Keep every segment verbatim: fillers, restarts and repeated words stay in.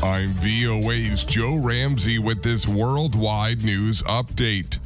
I'm V O A's Joe Ramsey with this worldwide news update.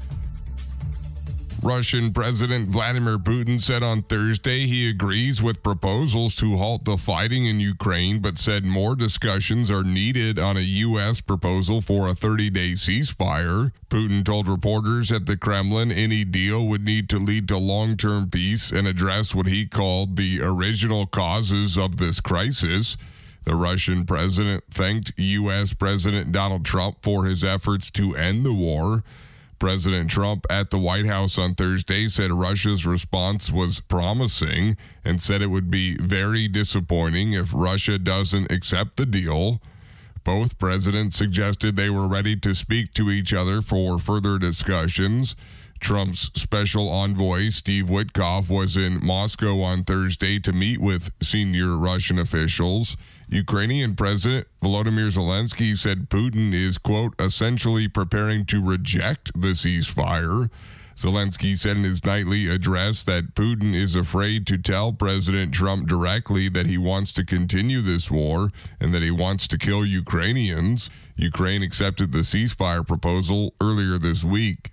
Russian President Vladimir Putin said on Thursday he agrees with proposals to halt the fighting in Ukraine, but said more discussions are needed on a U S proposal for a thirty-day ceasefire. Putin told reporters at the Kremlin any deal would need to lead to long-term peace and address what he called the original causes of this crisis. The Russian president thanked U S President Donald Trump for his efforts to end the war. President Trump at the White House on Thursday said Russia's response was promising and said it would be very disappointing if Russia doesn't accept the deal. Both presidents suggested they were ready to speak to each other for further discussions. Trump's special envoy, Steve Witkoff, was in Moscow on Thursday to meet with senior Russian officials. Ukrainian President Volodymyr Zelensky said Putin is, quote, essentially preparing to reject the ceasefire. Zelensky said in his nightly address that Putin is afraid to tell President Trump directly that he wants to continue this war and that he wants to kill Ukrainians. Ukraine accepted the ceasefire proposal earlier this week.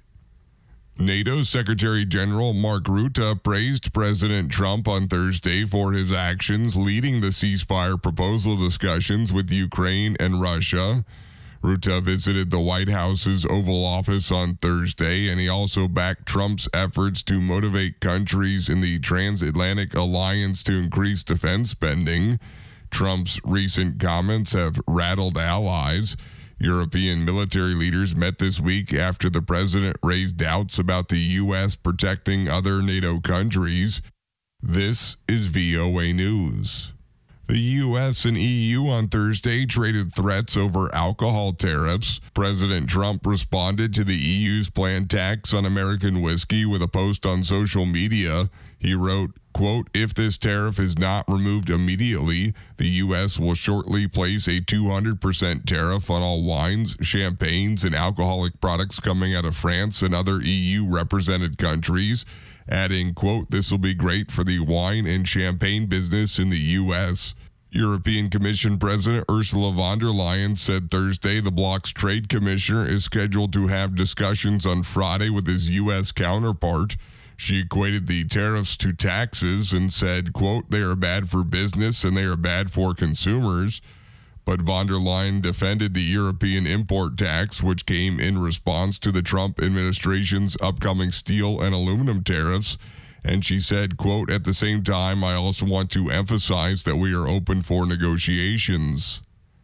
NATO Secretary General Mark Rutte praised President Trump on Thursday for his actions leading the ceasefire proposal discussions with Ukraine and Russia. Rutte visited the White House's Oval Office on Thursday, and he also backed Trump's efforts to motivate countries in the transatlantic alliance to increase defense spending. Trump's recent comments have rattled allies. European military leaders met this week after the president raised doubts about the U S protecting other NATO countries. This is V O A News. The U S and E U on Thursday traded threats over alcohol tariffs. President Trump responded to the E U's planned tax on American whiskey with a post on social media. He wrote, quote, if this tariff is not removed immediately, the U S will shortly place a two hundred percent tariff on all wines, champagnes, and alcoholic products coming out of France and other E U-represented countries, adding, quote, this will be great for the wine and champagne business in the U S European Commission President Ursula von der Leyen said Thursday the bloc's trade commissioner is scheduled to have discussions on Friday with his U S counterpart. She equated the tariffs to taxes and said, quote, they are bad for business and they are bad for consumers. But von der Leyen defended the European import tax, which came in response to the Trump administration's upcoming steel and aluminum tariffs. And she said, quote, at the same time, I also want to emphasize that we are open for negotiations.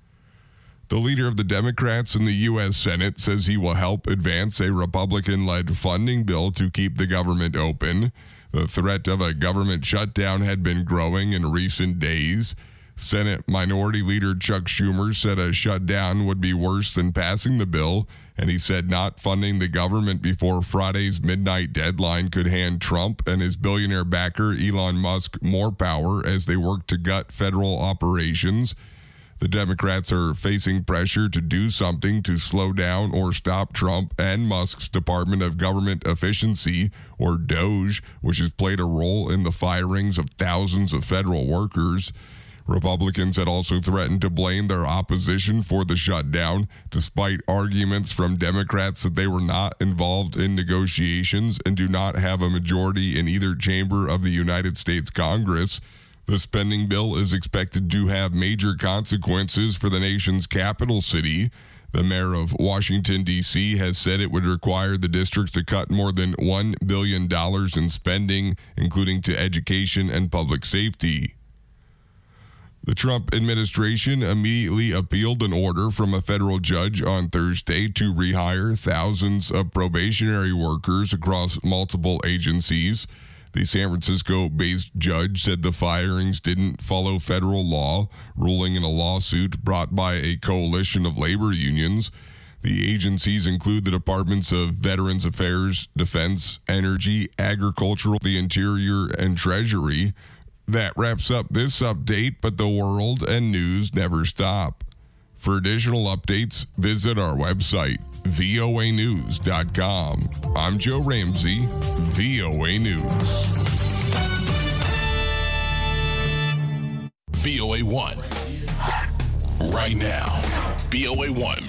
The leader of the Democrats in the U S Senate says he will help advance a Republican-led funding bill to keep the government open. The threat of a government shutdown had been growing in recent days. Senate Minority Leader Chuck Schumer said a shutdown would be worse than passing the bill, and he said not funding the government before Friday's midnight deadline could hand Trump and his billionaire backer Elon Musk more power as they work to gut federal operations. The Democrats are facing pressure to do something to slow down or stop Trump and Musk's Department of Government Efficiency, or DOGE, which has played a role in the firings of thousands of federal workers. Republicans had also threatened to blame their opposition for the shutdown, despite arguments from Democrats that they were not involved in negotiations and do not have a majority in either chamber of the United States Congress. The spending bill is expected to have major consequences for the nation's capital city. The mayor of Washington, D C has said it would require the district to cut more than one billion dollars in spending, including to education and public safety. The Trump administration immediately appealed an order from a federal judge on Thursday to rehire thousands of probationary workers across multiple agencies. The San Francisco-based judge said the firings didn't follow federal law, ruling in a lawsuit brought by a coalition of labor unions. The agencies include the Departments of Veterans Affairs, Defense, Energy, Agricultural, the Interior, and Treasury. That wraps up this update, but the world and news never stop. For additional updates, visit our website, V O A news dot com. I'm Joe Ramsey, V O A News. V O A one. Right now. B O A one.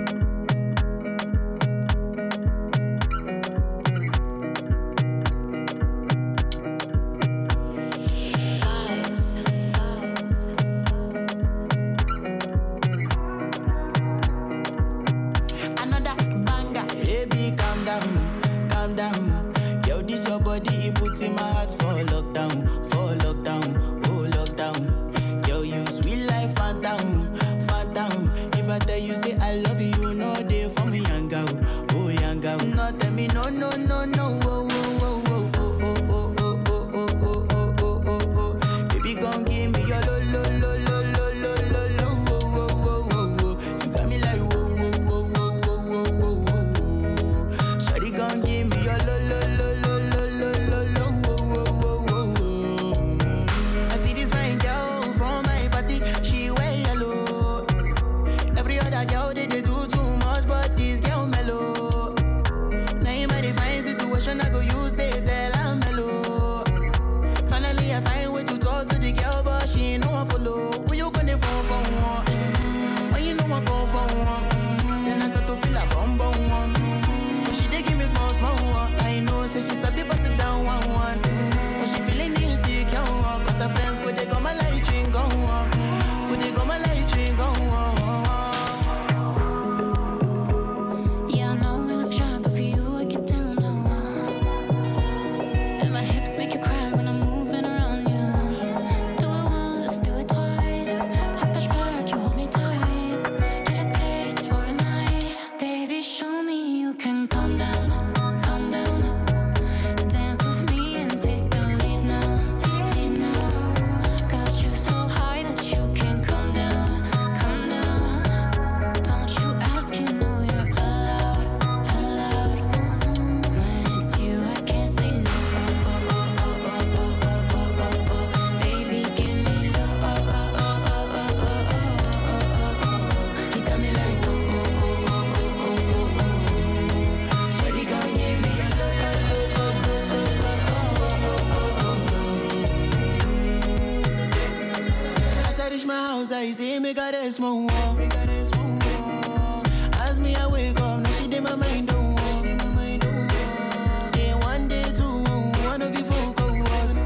I say me got a small wall, me got a small wall. As me I wake up, now she did my mind don't walk, my mind don't walk. Day one, day two, one of you folk go was.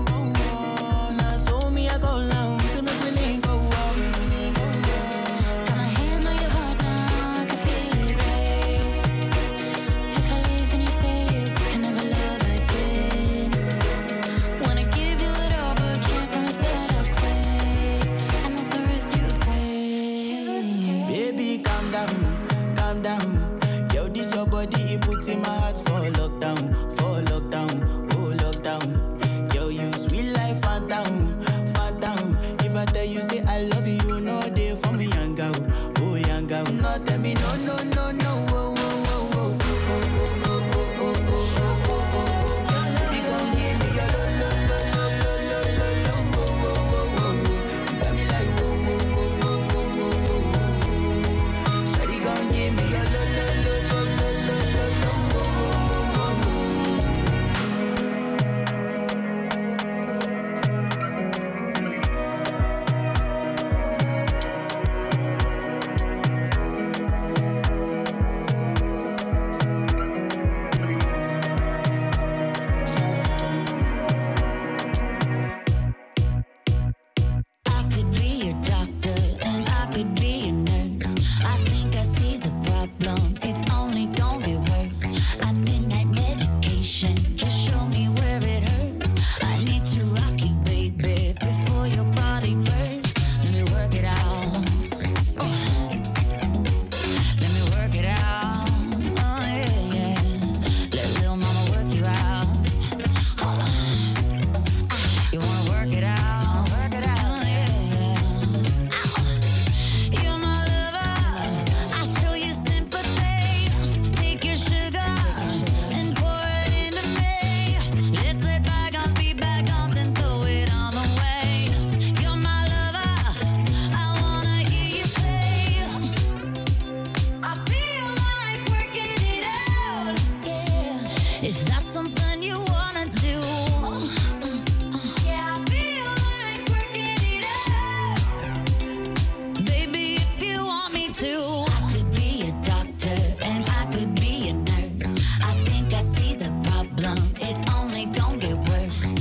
Now so me I call now, say me we link go walk, me we link go walk. Got my hand on your heart now, I can feel it race. If I leave, then you say you can never love again. Wanna give you it all, but can't promise that I'll stay. And that's a risk you take.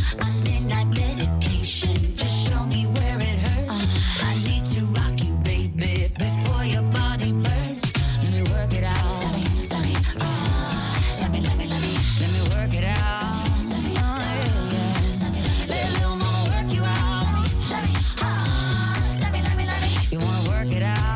I'm midnight medication. Just show me where it hurts. I need to rock you, baby, before your body bursts. Let me work it out. Let me, let me, uh, let me, let me, let me, let me work it out. Let me, uh, yeah, yeah. Let me, let little mama work you out. Let me, uh, let me, let me, let me. You wanna work it out?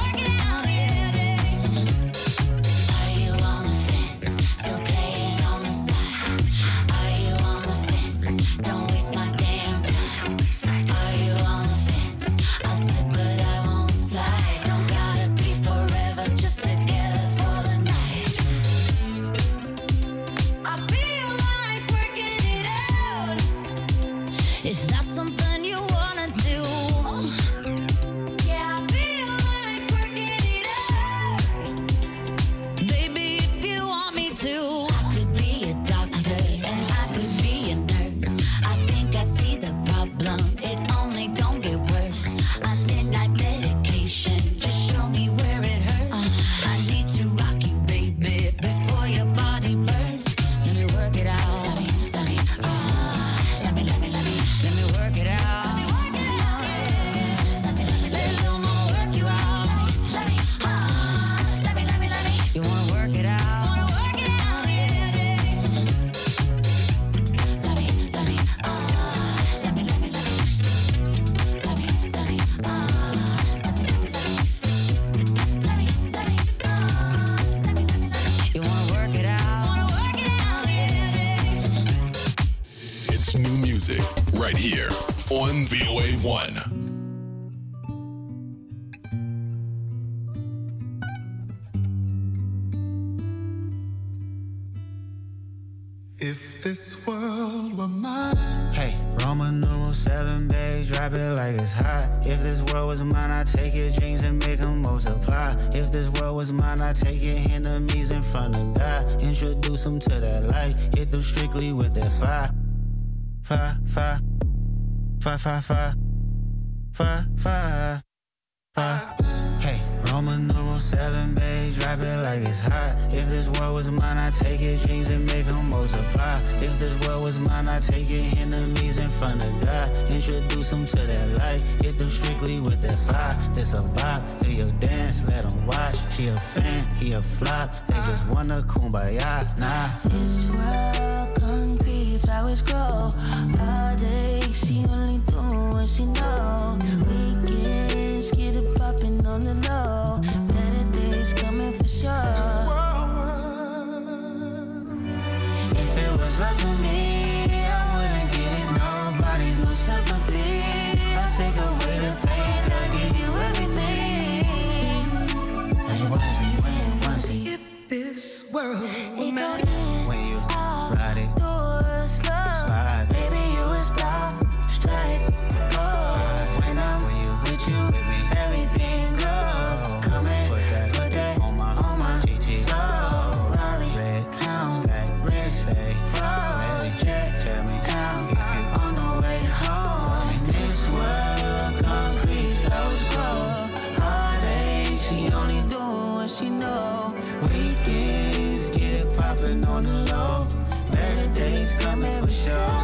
Right here on V O A one. If this world were mine. Hey, Roman numeral seven, babe, drop it like it's hot. If this world was mine, I'd take your dreams and make them multiply. If this world was mine, I'd take your enemies in front of God. Introduce them to that light, hit them strictly with that fire. Fire, fire, fire, fire, fire, fire, fire, fire. Hey, Roman numeral seven, babe, drop it like it's hot. If this world was mine, I'd take your dreams and make them multiply. If this world was mine, I'd take your enemies in front of God. Introduce them to that light, hit them strictly with that fire. This a vibe, do your dance, let them watch. She a fan, he a flop, they just wanna kumbaya, nah. This world concrete, flowers grow. Heartache, she only do what she know. Weekends, get it poppin' on the low. Better days coming for sure. If it was up to me, I wouldn't give these nobodies no sympathy. I take away the pain, I give you everything. I just wanna see, wanna see. If this world were It mine. go in, When you out, ride it, door, slow. slide. Baby, you a stop, strike, pose. When I'm When you with you, with me, everything goes. Come in, put that, put that on my, on my G T. soul. Lolly, Red, pound, sky, wrist, say, froze, check, tell me down, if you on the way home. In this world, concrete flows grow. Heartache, she only do what she know. weekends, get it poppin' on the low. Better days coming for sure.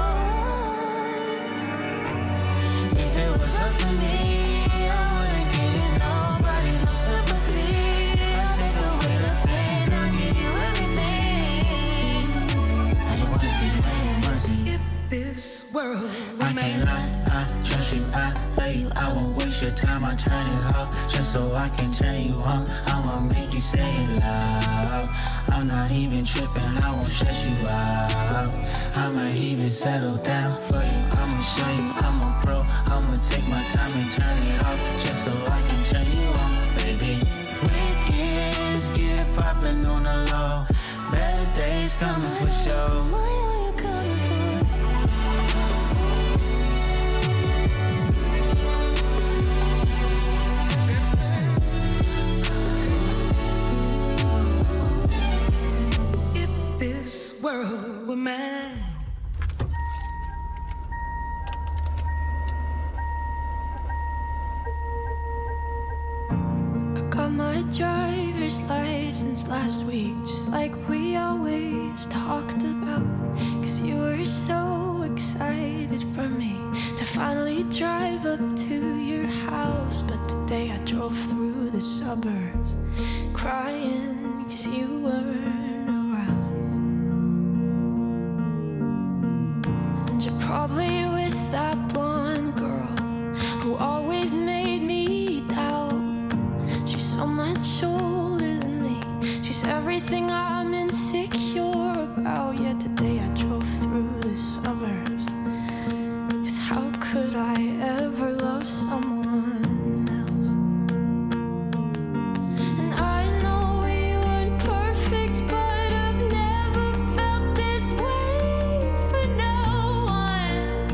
If it was up to me, I wouldn't give these nobody no sympathy. I take away the pain, I'll give you everything. I just wanna see, wanna see. If this world were I mine. can't lie, I trust you, I love you. I won't waste your time, I turn it off just so I can turn you on. I'ma make you say it loud. I'm not even tripping, I won't stress you out. I might even settle down for you. I'ma show you I'm a pro. I'ma take my time and turn it off just so I can turn you on, baby. Weekends get it poppin' on the low. Better days coming for sure. What are you coming for? If this world were mine. Got my driver's license last week, just like we always talked about. Cause you were so excited finally drive up to your house. But today I drove through the suburbs, crying cause you weren't around. And you're probably with that blonde girl who always made me doubt. She's so much older than me, she's everything I'm insecure about. Yet today I drove through the suburbs, cause how could I ever love someone else? And I know we weren't perfect, but I've never felt this way for no one.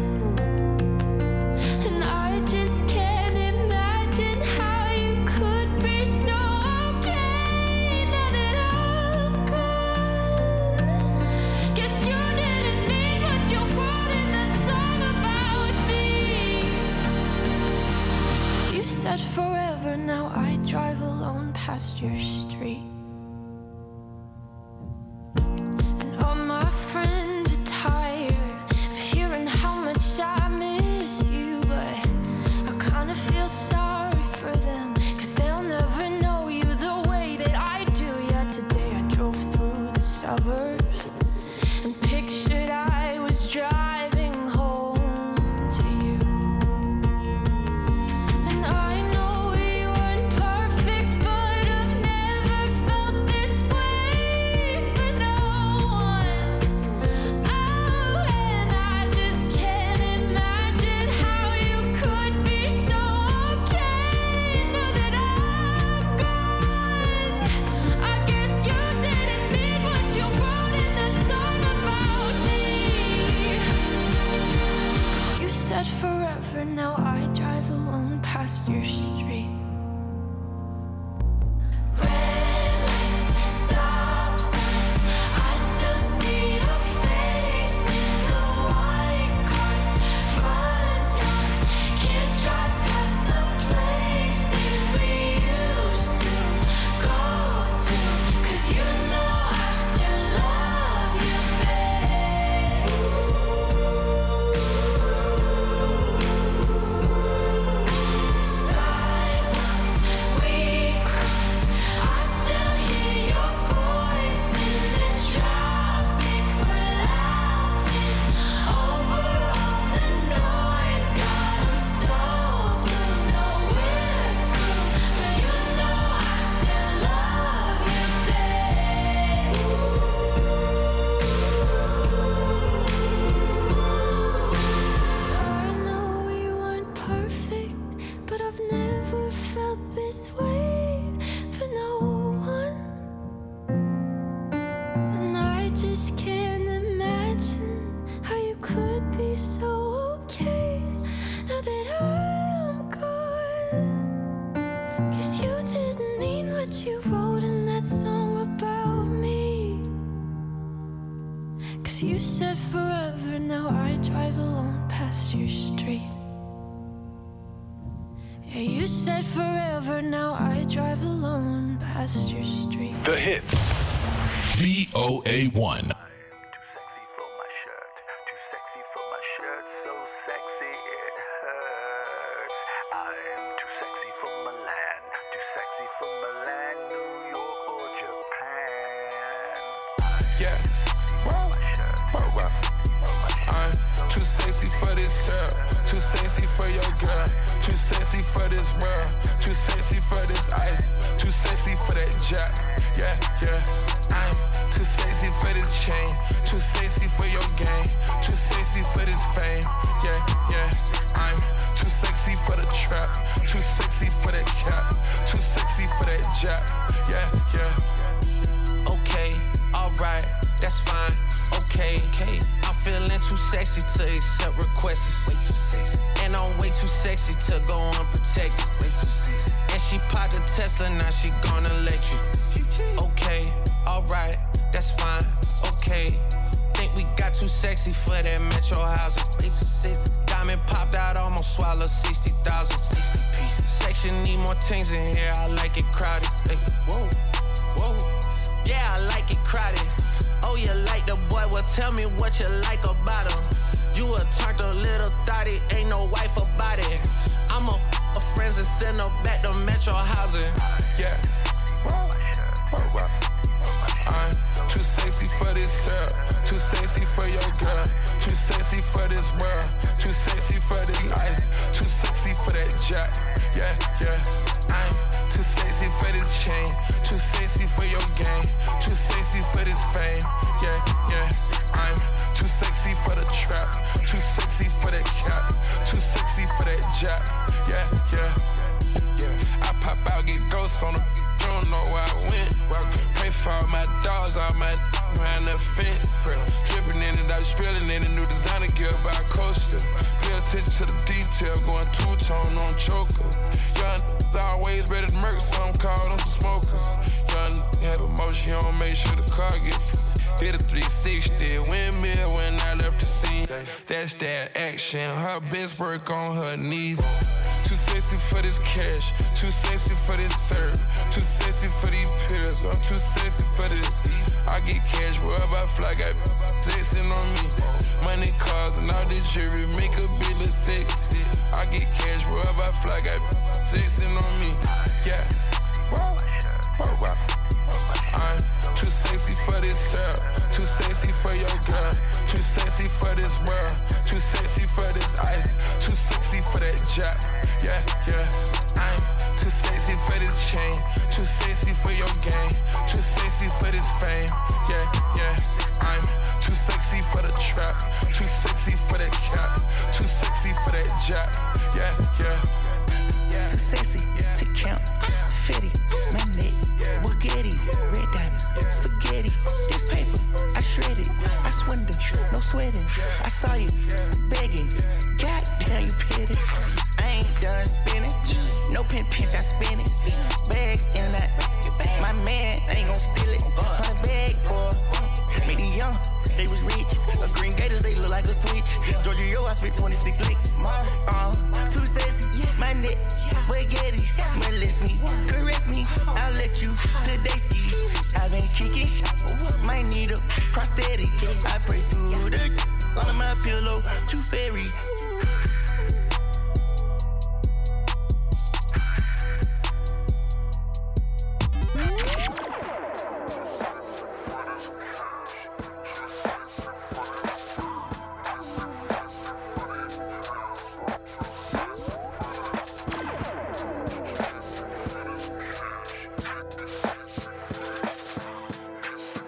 And I just can't imagine how you could be so okay now that I'm gone. Guess you didn't mean what you wrote in that song about me. 'Cause you said forever, now I drive alone past your street. And all my friends are tired of hearing how much I miss you, but I kinda feel sorry for them, 'cause they'll never know you the way that I do. Yet today I drove through the suburbs and pictured I was driving home to you. And I know we weren't perfect, but I've never felt this way for no one. Oh, and I just can't imagine how you could be so okay now that I'm gone. I guess you didn't mean what you wrote in that song about me. 'Cause you said forever, now I drive alone past your street. Red lights, stop signs, I still see your face in the white cars, front yards. Can't drive past the places we used to go to, 'cause you know I still love you, babe. Sidewalks we crossed, I still hear your voice in the traffic. We're laughing over all the noise. God, I'm so blue, no we're through, but you know I still love you, babe. I know we weren't perfect, but I've never felt this way for no one. And I just can't imagine how you could be so okay now that I'm gone. 'Cause you didn't mean what you wrote in that song about me. 'Cause you said forever, now I drive alone past your street. Yeah, you said forever, now I drive alone past your street. The hits. V O A one. Too sexy for my shirt, too sexy for my shirt, so sexy it hurts. I'm too sexy for Milan, too sexy for Milan, New York or Japan. Yeah. Whoa. Whoa, whoa. I'm too sexy for this girl, too sexy for your girl, too sexy for this world, too sexy for this ice, too sexy for that jack. Yeah, yeah. I'm too sexy for this chain, too sexy for your game, too sexy for this fame. Yeah, yeah. I'm too sexy for the trap, too sexy for that cap, too sexy for that jack. Yeah, yeah. Okay, alright, that's fine. Okay, okay. I'm feeling too sexy to accept requests. Way too sexy. And I'm way too sexy to go unprotected. Way too sexy. And she popped a Tesla, now she gonna let you. Okay, alright, that's fine. Okay. Think we got too sexy for that metro housing. Way too sexy. Diamond popped out, almost swallowed sixty thousand. sixty pieces. Section need more things in here, I like it crowded. Hey, whoa, whoa. Yeah, I like it crowded. Oh, you like the boy, well tell me what you like about him. You a turned a little thotty, ain't no wife about it. I'm a, a friends and send her back to Metro housing. Yeah. I'm too sexy for this syrup, too sexy for your girl, too sexy for this world, too sexy for this life, too sexy for that jack. Yeah, yeah. I'm too sexy for this chain, too sexy for your game, too sexy for this fame. Yeah, yeah. I'm too sexy for the trap, too sexy for that cap, too sexy for that jack. Yeah, yeah, yeah. I pop out, get ghosts on them. Don't know where I went. Pray for all my dogs, all my behind the fence. Dripping in it, I was spilling in the new designer gear by coaster. Pay attention to the detail, going two-tone on choker. Young always ready to murk, some call them some smokers. Young have emotion, you don't make sure the car gets. Did a three sixty windmill when I left the scene. That's that action, her best work on her knees. Too sexy for this cash, too sexy for this serve, too sexy for these pills, I'm too sexy for this. I get cash wherever I fly, got sexing on me. Money, cars, and all this jewelry make a bit look sexy. I get cash wherever I fly, got sexing on me. Yeah, wow, wow, wow. I'm too sexy for this syrup, too sexy for your girl, too sexy for this world, too sexy for this ice, too sexy for that jack. Yeah, yeah. I'm too sexy for this chain, too sexy for your game, too sexy for this fame. Yeah, yeah. I'm too sexy for the trap, too sexy for that cap, too sexy for that jack. Yeah, yeah. Too sexy to count. Fetty, my neck, Bugatti, red diamonds, spaghetti. This paper, I shred it. I swindle, no sweating. I saw you begging. Goddamn, you petty. I ain't done spinning. No pin pinch, I spin it. Bags in and out. My man ain't gon' steal it. Hundred bags for made it young. They was rich. A green gators, they look like a switch. Georgia, yo, I spent twenty-six licks. Uh, too sexy, my neck, baguettes. Molest me, caress me, I'll let you today ski. I've been kicking shit, might need a prosthetic. I pray to the under my pillow, too fairy.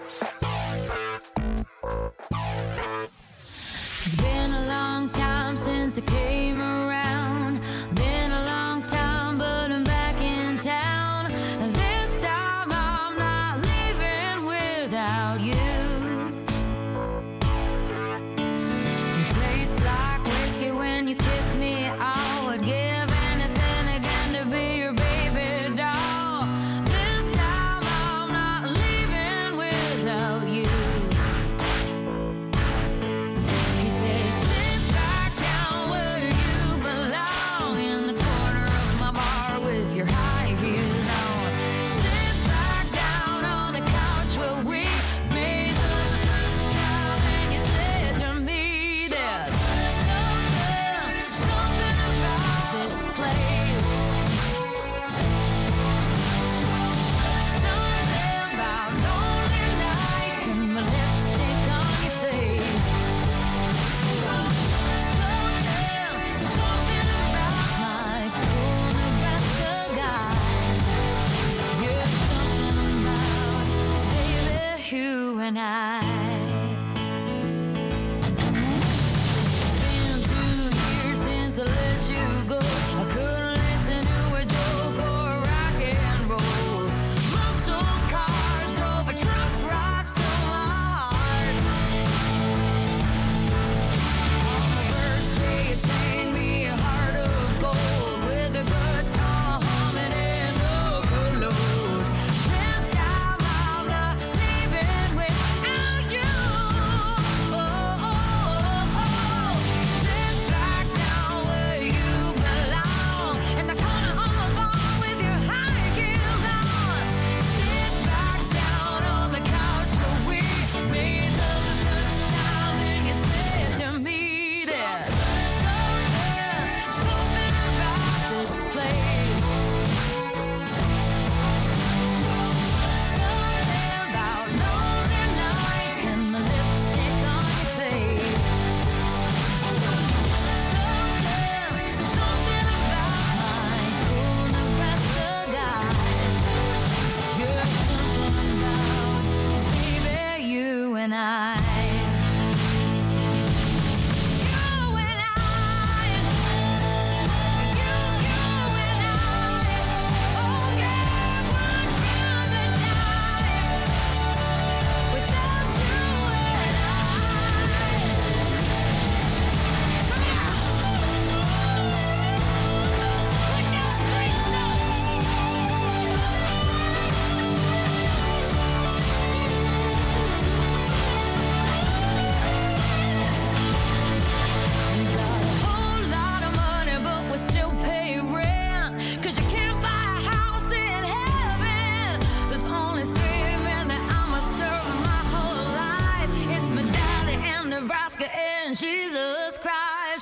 It's been a long time since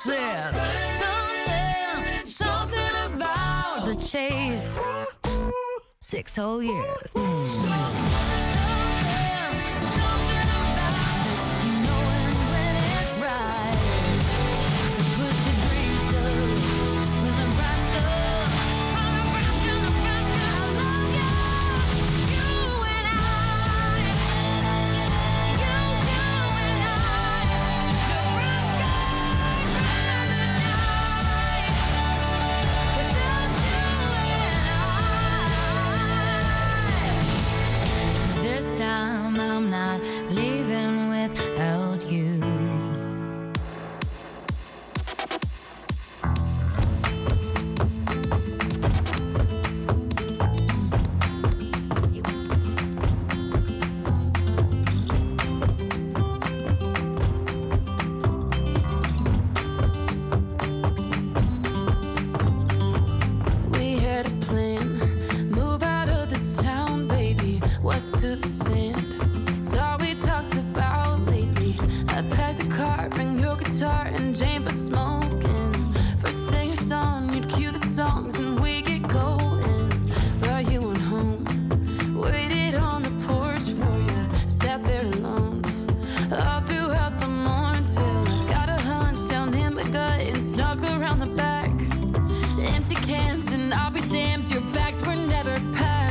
what's this? Something, something about the chase. Six whole years. Mm. Something, something about just knowing when it's right. So put your dreams up from Nebraska, from Nebraska, Nebraska. I love you, you and I, you, you and I. Nebraska, I'd rather die without you and I. This time I'm not leaving without you. We had a plan, move out of this town, baby, west to the sand. It's all we talked about lately. I packed the car, bring your guitar and Jane for smoking. First thing at dawn, you'd cue the songs and we get going. Brought you on home, waited on the porch for you, sat there alone all throughout the morning till I got a hunch down in my gut and snuck around the back. Empty cans and I'll be damned, your bags were never packed.